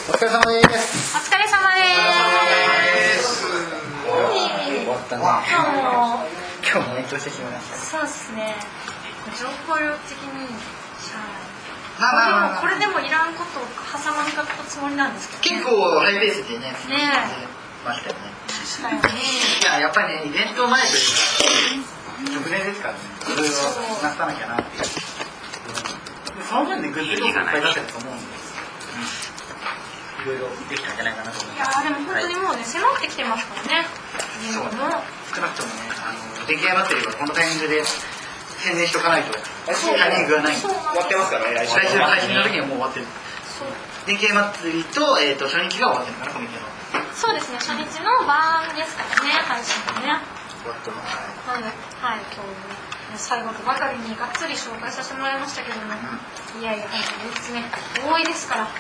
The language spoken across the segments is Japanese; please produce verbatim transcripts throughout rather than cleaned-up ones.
お疲れ様です。 お疲れ様です。 終わったね。今日も延長してしまいました。 そうですね。情報量的にしゃあない。まあまあ、 これでもいらんことを挟まんかったつもりなんですけど、ね、 結構ハイペースでね。 ねましたよね。 確かにね。 いややっぱりねイベント前というか直前ですからね。いろいろなさなきゃなって。その分でグッズとかいっぱい出せると思うんで。いろいろできたんじゃないかなと思います。 いやでも本当にもうね、はい、迫ってきてますからね。 そうね。少なくともね、あの電気屋祭りはこのタイミングで宣伝しとかないとタイミングがない。終わってますからね。来週の配信の時にはもう終わってる。電気屋祭りと、えー、と初日が終わってるかなコミケの。そうですね。初日の晩ですからね、配信がね。終わってます。なので、はい、今日ね。最後とばかりにがっつり紹介させてもらいましたけども、うん、いやいや本当にいつね多いですから。はい。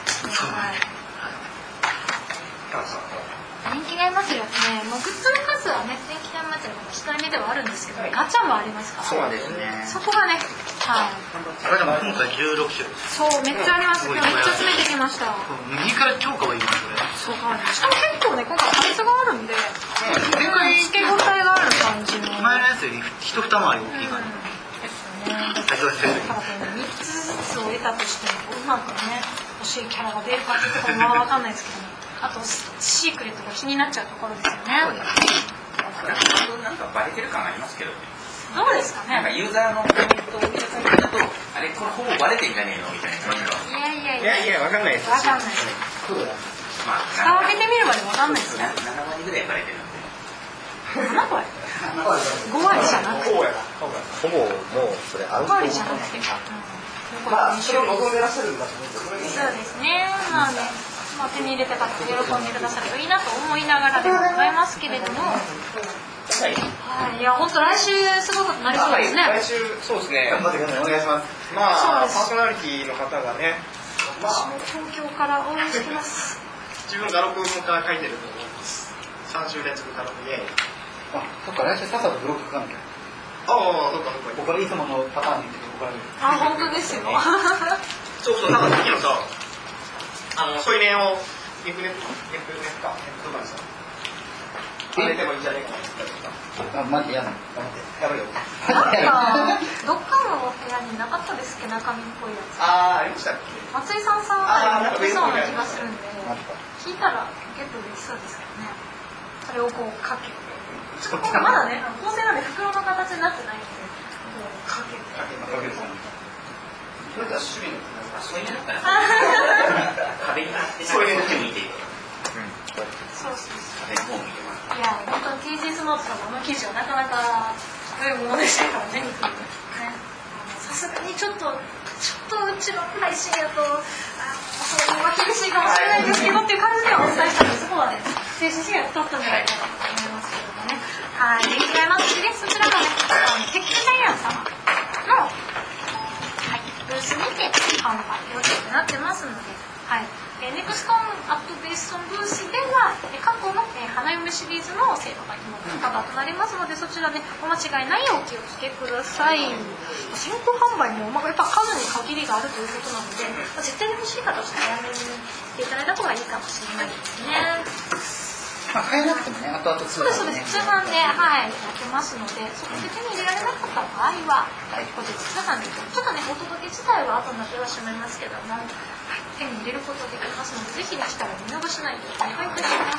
電気街祭りはね、もうグッズの数はね、電気街祭りは控えめではあるんですけど、ガチャもありますから。そうですね。そこがね、はい。あれでも今回じゅうろく種類。そう、めっちゃあります。めっちゃ詰めてきました。右から超可愛いですね。そうか。しかも結構ね、今回パンツがあるんで、前回付け応えがある感じの。前のやつより一二回り大きい感じ。ですよね。だからみっつずつを得たとしても、うまくね、欲しいキャラが出るかっていうところもわかんないですけどね。あとシークレットが気になっちゃうところですよね。 なんかバレてる感ありますけどね。 どうですかね。 なんかユーザーのコメントを見た感じだと、あれこれほぼバレてんじゃねえのみたいな感じが。 いやいやいや。 いやいやわかんないです。 わかんないです。 まあ蓋を開けてみるまでわかんないですね。 ななわりぐらいバレてるんで。 ななわり？ごわりじゃなくて。 ほぼもうそれアウト。 ごわりじゃなくて。 まあそれを望んでらっしゃるんだと思うんです。 そうですね。まあね。まあ、手に入れた方喜んでくださるといいなと思いながらでございますけれども、はい、いや本当来週すごいことになりそうですね。 はい、来週そうですね。 頑張ってください。お願いします。 まあパーソナリティの方がね、 まあ、東京から応援してます。 自分ガロクもから書いてると思います。さん週連続ガロクで。 あ、そっか来週さっさとブロック書かなきゃ。 ああ、そっかそっか。 僕はいつものパターンに言ってここから。 あ、本当ですよ。 そうそう、なんかさっきのさ。あの添い寝をネフネフネフネフかネフとかにさ入れてもいいんじゃないかなって言ったりとか。 あ、マジ嫌なの。 やばいよ。 なんかどっかの部屋になかったですっけ、中身っぽいやつ。 ああ、ありましたっけ。 松井さんさんはやってそうな気がするんで、聞いたらゲットできそうですけどね。それをこうかけて。まだね、構成なんで袋の形になってないんで、こうかけて。かけて。 それじゃ趣味の。 そういうのだったら壁に貼ってそういうの見ていく。 そうそうそう。 壁の方見てます。 いや本当に ティージー スノートとかの記事はなかなかどういうものでしたからね。さすがにちょっとちょっとうちの配信やとあそういうは厳しいかもしれないですけどっていう感じではお伝えしたので、そこはね精神被害が取ったんじゃないかなと思いますけどもね。はい。電気街祭りでそちらがね、テックジャイアン様のブースにて販売予定となってますので、はい。えー、ネクストンアットベーストンブースでは、えー、過去の、えー、花嫁シリーズの生徒が今カバーとなりますので、そちらでお間違いないようお気をつけください。先行販売も、まあ、やっぱ数に限りがあるということなので、まあ、絶対に欲しい方はちょっと早めにしていただいた方がいいかもしれないですね。 まあ、買えなくてもね、後々 そうですそうです。通販で、はい、やってますので、そこで手に入れられなかった場合は、はい、後日通販でちょっとね、お届け自体は後になってはしまいますけども、はい、手に入れることができますので、ぜひできたら見逃しないでお願いいたします。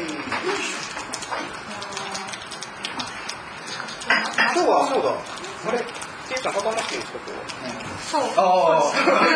今日はそうだ。あれ、ケイさん固まってるんですか今日は。 そう。ああ。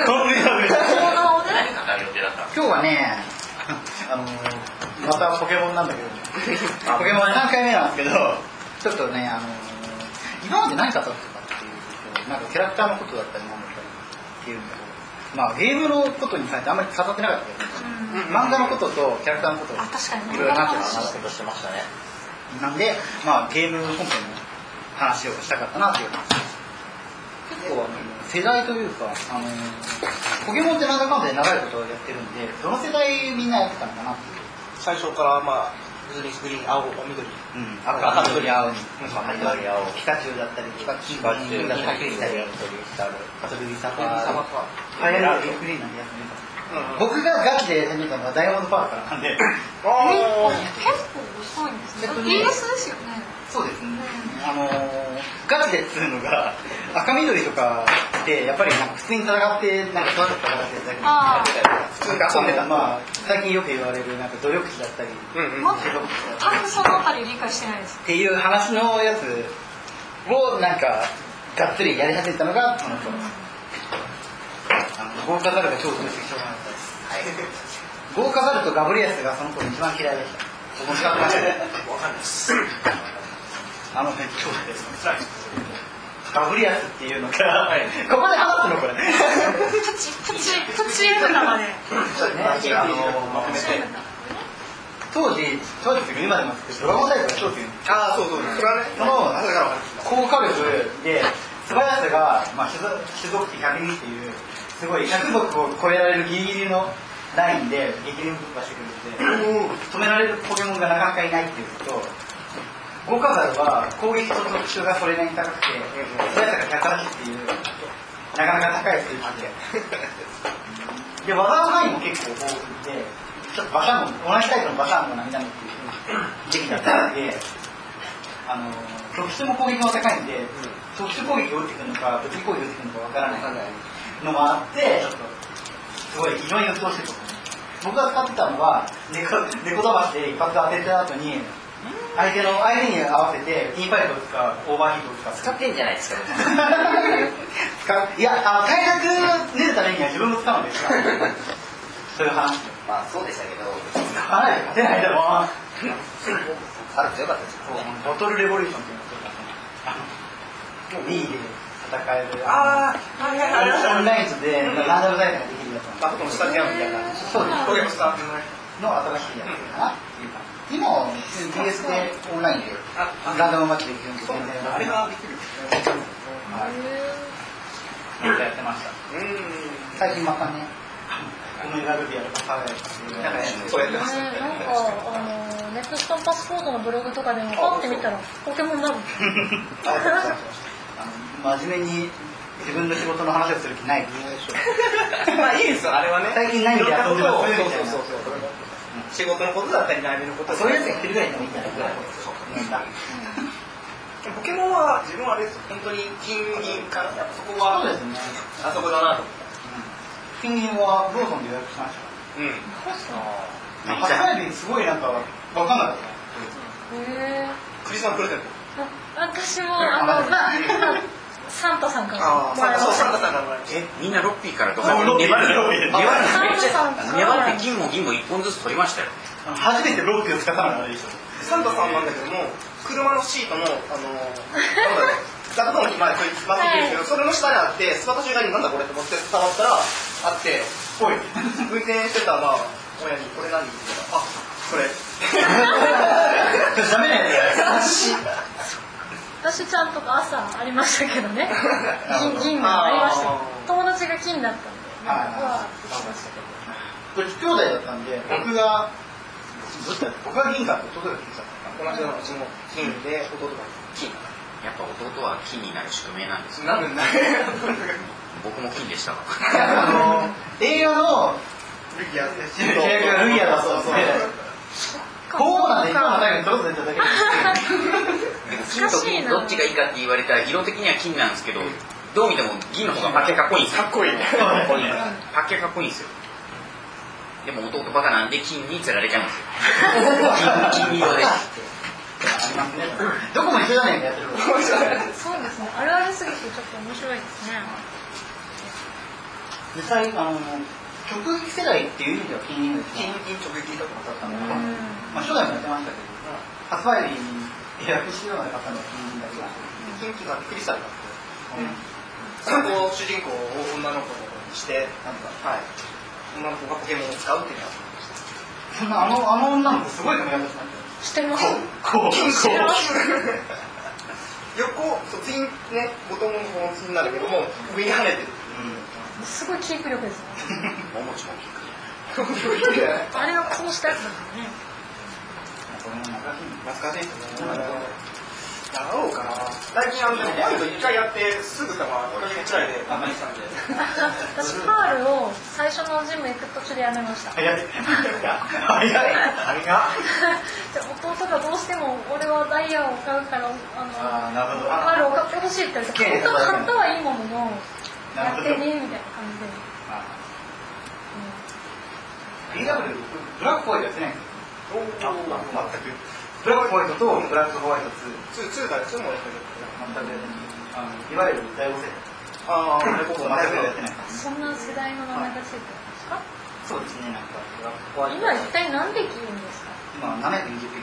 今日はね、あのまたポケモンなんだけど、ポケモンさんかいめなんですけど、ちょっとね、あの今まで何語ってたかっていうと、なんかキャラクターのことだったりなんだったりっていうんだけど、まあゲームのことに関してあんまり語ってなかったけど、漫画のこととキャラクターのことをいろいろなってたしてましたね。なんで、まあゲーム本編の話をしたかったなっていう話です。結構あの世代というか、あのポケモンってなんだかんだで長いことをやってるんで、どの世代みんなやってたのかなっていう。 最初からまあグリーン、グリーン、青、緑、 うん、赤、赤、緑、青に、緑、青、ピカチュウだったり、ピカチュウだったり、ピカチュウだったり、カトルリサパー、ファイアルグリーンなんてやつね。 僕がガチで始めたのはダイヤモンドパークからなんで。 結構遅いんですね。ピーエス ですよね。 そうですね。あのー、ガチでっていうのが赤緑とかってやっぱりなんか普通に戦ってなんか育てた形でだけやってたり普通に遊んでた、まあ最近よく言われるなんか努力値だったり、 うんうん、多分そのあたり理解してないです。 っていう話のやつをなんかがっつりやり始めたのがその頃。あの豪華ザルが超分析しょうがなかったです。はい、豪華ザルとガブリアスがその頃一番嫌いでした。面白かったですね。わかんないです。あの辺超です。ガブリアスっていうのが、はい、ここで話すのこれ。 プチプチプチエムナまで。 あのまとめて。当時当時今でもドラゴンタイプが超強い。 ああそうそう。それはね。 その高火力で素早さがまあ種族値ひゃくにっていうすごいひゃくぞくを超えられるギリギリのラインで激流突破してくるので止められるポケモンがなかなかいないっていうと。豪華ザルは攻撃と特殊がそれなりに高くて素早さがひゃくはちっていうなかなか高い数値でで技の範囲も結構豊富でちょっとバシャンも同じタイプのバシャンも涙目っていう時期だったのであの特殊も攻撃も高いんで特殊攻撃を打ってくるのか物理攻撃を打ってくるのかわからないのもあってちょっとすごい非常に鬱陶しいと僕が使ってたのは猫だましで一発当てた後に相手の相手に合わせて T パイプを使うオーバーヒートを使う使ってんじゃないですか使ういやあ対策出るためには自分も使うんですかそういう話まあそうでしたけど使わないと勝てないだろうあるとよかったですボトルレボリューションっていうのを Wii で戦えるああはいはいはいオンラインでランダムタイプができるやつバットの下でやるみたいなそうですこれもスタートの新しいやつかなっていう感じ今は ピーエス でオンラインでランダムマッチできるんですけど、あれができるんですね。はい。やってました。最近またね、この選びやるとかなんかね、そうやってました。 なんかあのネクストパスポートのブログとかでもパって見たらポケモンなの。 真面目に自分の仕事の話をする気ない。 まあいいですよあれはね。 最近何でやってるの？ そうそうそう。仕事のことだったり悩みのことそういうやつが来るぐらいでもいいんじゃないかな。 ポケモンは自分はあれです本当に金銀かなそこはそうですねあそこだなと金銀はローソンで予約しましたうん発売日すごいなんか分かんなかったへクリスマスプレゼント私もあのまあサンタさんからああそうサンタさんからえみんなロッピーからとか粘る粘るめっちゃ粘って銀も銀も一本ずつ取りましたよ初めてロッピーを使ったのがあれでしょサンタさんなんだけども車のシートのあのガタコンにまでまっていくんですけどそれの下にあってスパタ中になんだこれと思って触ったらあっておい運転してたまあ親にこれ何って言ったらあこれダメなやつ私ちゃんと朝ありましたけどね銀がありました友達が金だったんではしましたけどうち兄弟だったんで僕が僕が銀かって弟が金だった同じようなうちも金で弟が金やっぱ弟は金になる宿命なんですなるんだ僕も金でしたあの映画のルギアルギアだそうそうこうなんで今の最後にちょっと出ただけ金と銀どっちがいいかって言われたら色的には金なんですけどどう見ても銀の方がパッケかっこいいんですよかっこいいパッケかっこいいんですよでも弟バカなんで金に釣られちゃうんですよ金色でどこも一緒じゃねえかやってるそうですねあるあるすぎてちょっと面白いですね実際あの直撃世代っていう意味では金銀金銀直撃だと思ったのでまあ初代もやってましたけど発売日に予約しような方の金銀だけが金銀がびっくりしたんだってそこを主人公を女の子にしてなんかはい女の子がポケモンを使うっていうのがそんなあのあの女の子すごい髪型しましたよしてますこうこう横そう次ねボトムの方になるけども上に跳ねてるすごいキープ力ですねももちもキープあれがこうしたやつだからねこれも懐かしいですねやろうかな。最近あのでもホワイト一回やってすぐたまいっかげつくらいであ何したんで。 私パールを最初のジム行く途中でやめました。 早い早いあれが弟がどうしても俺はダイヤを買うからあのあーなるほどパールを買ってほしいって言われて買った買ったはいいもののやってねみたいな感じで。 ビーダブリュー ブラックホワイトやってないんですよ。全くブラックホワイトとブラックホワイトツーツーだツーもやってる。 全くあのいわゆる第五世代ああ、 全くやってない。 そんな世代の名前がついてるんですか？ そうですね、なんかブラックホワイト今一体何匹いるんですか？ 今ななひゃくにじゅっぴ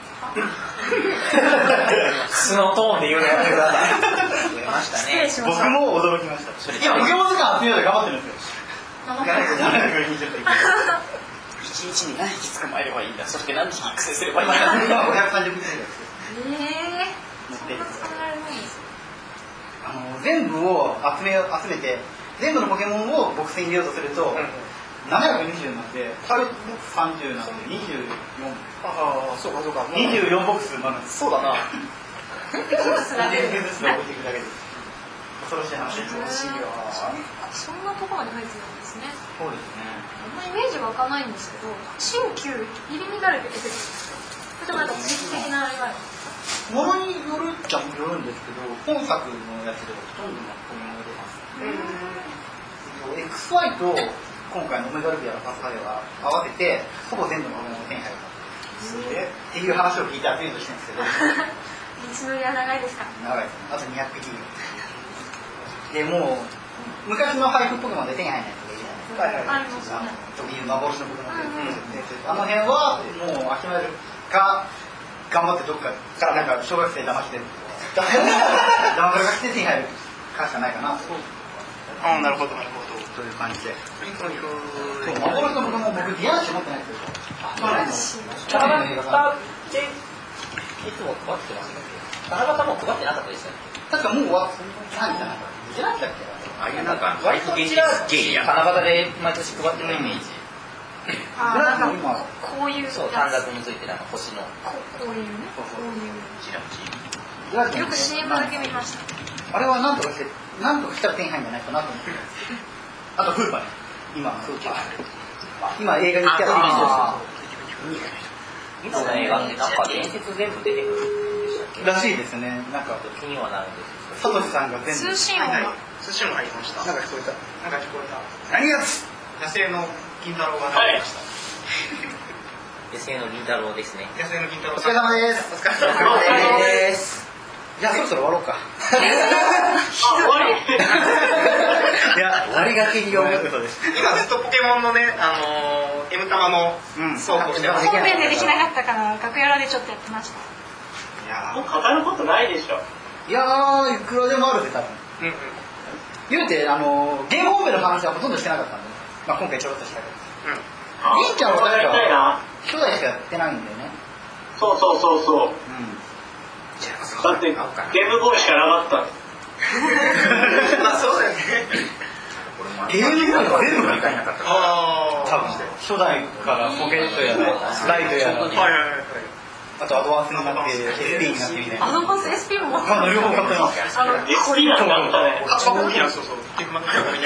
きです。 素のトーンで言うのやってください。増えました失礼ね。 しました僕も驚きました。今ポケモン図鑑集めようと頑張ってるんですよ。ななひゃくにじゅっぴき一日に何匹捕まえればいいんだ。そして何匹育成すればいいんだ。 今ごひゃくさんじゅっぴきぐらいですよ。 ええー、そんな考えられないんですよ。 あの全部を集め集めて全部のポケモンをボックスに入れようとすると、ななひゃくにじゅうなんでターゲットボックスさんじゅうなんでにじゅうよんああ、そうかそうか。 にじゅうよんボックスになるんです。 そうだな。 ボックスだけでにじゅうずつ置いていくだけです。恐ろしい話です。 楽しいよ。 そんなところまで入ってるんですね。 そうですね。 あんまイメージ湧かないんですけど、新旧入り乱れて出てくるんですよ。それともなんか地域的なあれがあるんですか？ ものによるっちゃよるんですけど、本作のやつではほとんどのポケモンが出ます。エックスワイ と今回のオメガルビアのパスカでは合わせてほぼ全部のポケモンが手に入るっていう話を聞いてアピールしてるんですけど、 道のりは長いですか？ 長いですね。あとにひゃくぴきでもう昔の配布ポケモンで手に入らないといけないじゃないですか。特に幻のポケモンで、あの辺はもう集めるか頑張ってどっかからなんか小学生騙して騙されがして手に入るかしかないかなと。 ああ、なるほどなるほど。 という感じで。そう幻のポケモン僕ディアンシ持ってないんですよ。 ディアンシキャラクターっていつも配ってますよね。七夕も配ってなかったですよね。 確かもう終わったんじゃないかな。いけなかったっけ？ ああいうなんか割と現実ゲイや七夕で毎年配ってるイメージ。 ああ、なんかこういうやつ。 そう短冊についてるあの星のこういうね。こういう。 チラチよく シーエム だけ見ました。 あれはなんとかしてなんとかしたら手に入るんじゃないかなと思ってるんですけど。あとフーパーね。今フーパー。今映画に行ってやってるんですよ。 今の映画ってなんか伝説全部出てくるんでしたっけ？ らしいですね。なんか気にはなるんですサトシさんが全部通信音が。 寿司も入りました。 なんか聞こえた。 なんか聞こえた。 何やつ？ 野生の金太郎が入りました。 野生の銀太郎ですね。 野生の金太郎。 お疲れ様です。 お疲れ様です。 じゃあそろそろ終わろうか。 終わり？ いや終わりがけに読むことです。 今ずっとポケモンのね、あのー、M 玉の走行してます。 本編でできなかったから楽屋裏でちょっとやってました。 いやもう語ることないでしょ。 いやーいくらでもあるで多分。 うんうん。 言うてあのー、ゲームオーベの話はほとんどしてなかったんで、まあ今回ちょろっとしたけど。 うん。 りんちゃんは確やりたいな。 か初代しかやってないんだよね。 そうそうそうそう。 うん。 だってゲームボーイしかなかったの。 まあそうだよね。 ゲームボーイは全部がいなかった。 ああ。 多分初代からポケットやらライトやら、 はいはいはい。 あとアドバンスになって エスピー になってみたいな。 アドバンス エスピー も持ってあの両方買ってます。 あのエスピー なんだったね。 あ、大きなそうそう。結構またみたいな。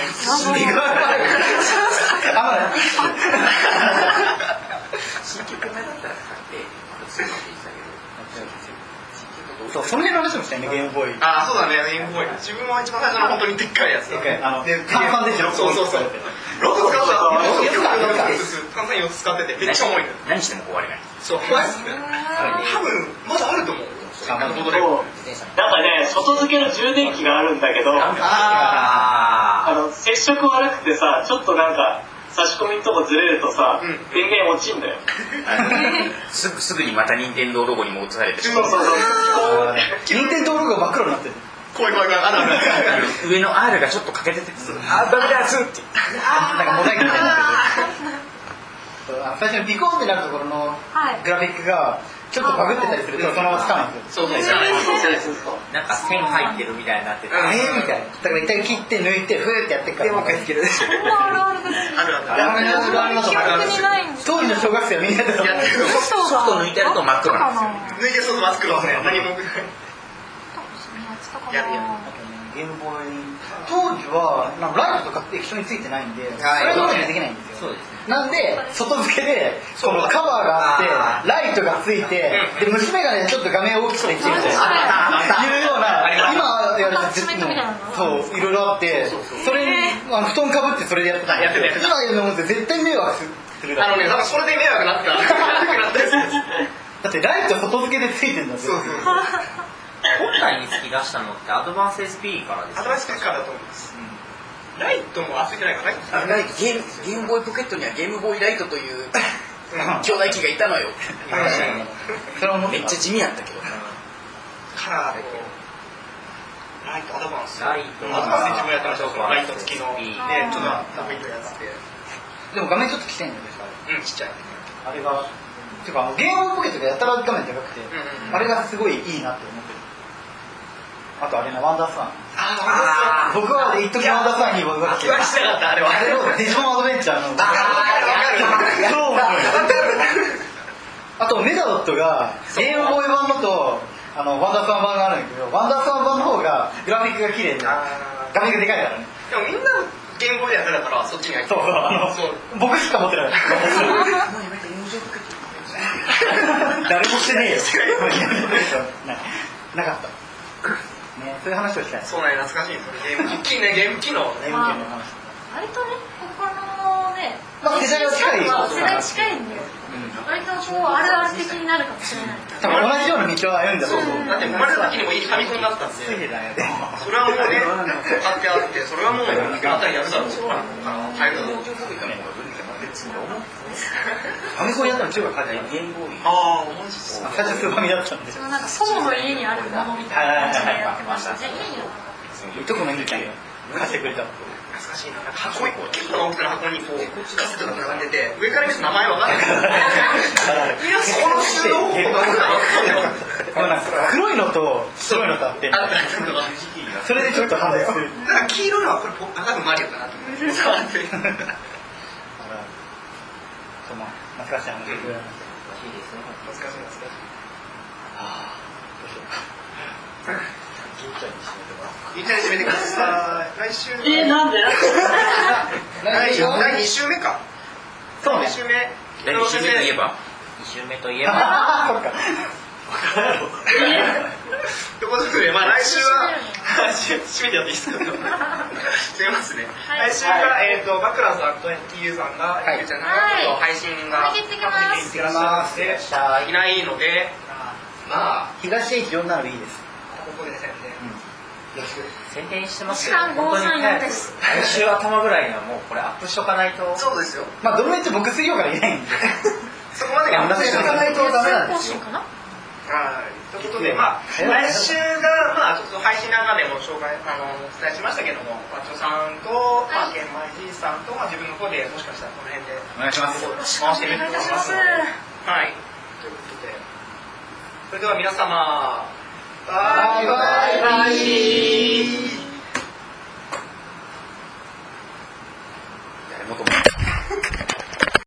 新規組だったら買って普通のでしたけど。 そうその辺の話もしたよねゲームボーイ。 ああそうだねゲームボーイ。自分も一番最初の本当にでっかいやつ。 あので炭酸電池のそうそうそう。ろく使った。 よくあるか。 炭酸よっつ使っててめっちゃ重い。 何しても壊れない。 そう。多分まだあると思う。 そうなんかね、外付けの充電器があるんだけど、ああの接触悪くてさ、ちょっとなんか差し込みのとこずれるとさ、うん、電源落ちんだよ。 すぐすぐにまた任天堂ロゴに戻されて。 そうそうそう。 任天堂ロゴ真っ黒になってる。 怖い怖い怖い。あるある。 上の R がちょっと欠けてて、あダメだスって。 なんかモザイクみたいになってる。最初にビコーンってなるところのグラフィックがちょっとバグってたりするとそのままつかないんですよ。 そうそうそう。 なんか線入ってるみたいになってて、 えーみたいな。だから一回切って抜いてフーってやってからもう一回つける。 そんなあるあるですね。 あるある。 あるある。 記憶にないんです。 当時の小学生はみんなやってた。 ソフト抜いてると真っ黒なんですよ。 抜いてそう真っ黒ですね。何も。 やるやる。 ゲームボーイ当時はなんかライトとかって液晶についてないんで、それ当時でできないんですよ。なんで外付けでこのカバーがあってライトがついて、で虫眼鏡でちょっと画面を大きくできるみたいないうような今やるとそういろいろあって、それにあの布団かぶってそれでやってたんですけど、今やるのって絶対迷惑する。 あのね、多分それで迷惑なってた。 だってライト外付けでついてるんだって。そうそう本体に突き出したのってアドバンス エスピー からですか？ アドバンス エスピー からだと思います。ライトもついてないかな。 ライトゲームゲームボーイポケットにはゲームボーイライトという兄弟機がいたのよ。 それはめっちゃ地味やったけど。 カラーとライトアドバンス。 ライトアドバンス自分やったらちょっとライト付きのでちょっとダメージやつで。 でも画面ちょっとちっちゃいんですか？ うん、ちっちゃい。 あれがていうかあのゲームボーイポケットがやたら画面でかくて、あれがすごいいいなって思ってる。あとあれな、ワンダースワン。 あ僕は一時ワンダースワンに僕が言わしたかったあれは。 あれをデジモンアドベンチャーの。あとメガドットがゲームボーイ版のとあのワンダースワン版があるんだけど、ワンダースワン版の方がグラフィックが綺麗で画面がでかいからね。 でもみんなゲームボーイやってたからそっちに入って。 そうあの僕しか持ってない。誰もしてねえよ。なかった。ね、そういう話をしたい。 そうね、懐かしいです。ゲーム機ね、ゲーム機能。 ゲーム機の話。 割とね、ここのね、 まあ世代は近い。 世代近いんで、割とこうあるある的になるかもしれない。 多分同じような道を歩んだ。 そうそう。 だって生まれた時にもいいファミコンだったんで。それはもうね、買ってあって、それはもうあったりやるだろう。入るだろう。 ファミコンやったの中学からゲームボーイ。 ああ、マジっすか。 最初スーファミだったんで。 なんか祖母の家にあるものみたいな感じでやってました。ぜひ。 いとこの兄ちゃんが貸してくれた。 懐かしいな。箱結構な大きな箱にこうカセットが並んでて、上から見ると名前わかんない。いや、その数の黒いのと白いのとあって、それでちょっと判断する。 だから黄色いのはこれ多分マリオかなと思って。 その懐かしい話。懐かしいですね。 懐かしい懐かしい。 ああ、どうしようか。 銀ちゃんに締めてください。来週。 えー、なんで？ 第二週目か。 そうね。 二週目。 第二週目といえば。二週目といえば。 そっか。 ということで、まあ来週は締めてやっていいですか。すみますね。来週はえっとバクラさんと ティーユー さんがゆうちゃんが配信が行ってきますいらっしゃっていないので、まあ東駅よんなのいいです。 ここで宣伝。 宣伝してますよ。本当に来週頭ぐらいにはもうこれアップしとかないと。 そうですよ。 まあどのみち僕水曜からいないんで。 そこまでアップしとかないとダメなんですよ。はい。ということで、まあ、来週が、まあ、ちょっと配信の中でも紹介、あの、お伝えしましたけども、バッチョさんと、まあ、玄米じいさんと、まあ、自分の方でもしかしたらこの辺で、 お願いします。 回してみると思いますので。はい。ということで、それでは皆様、バイバイ。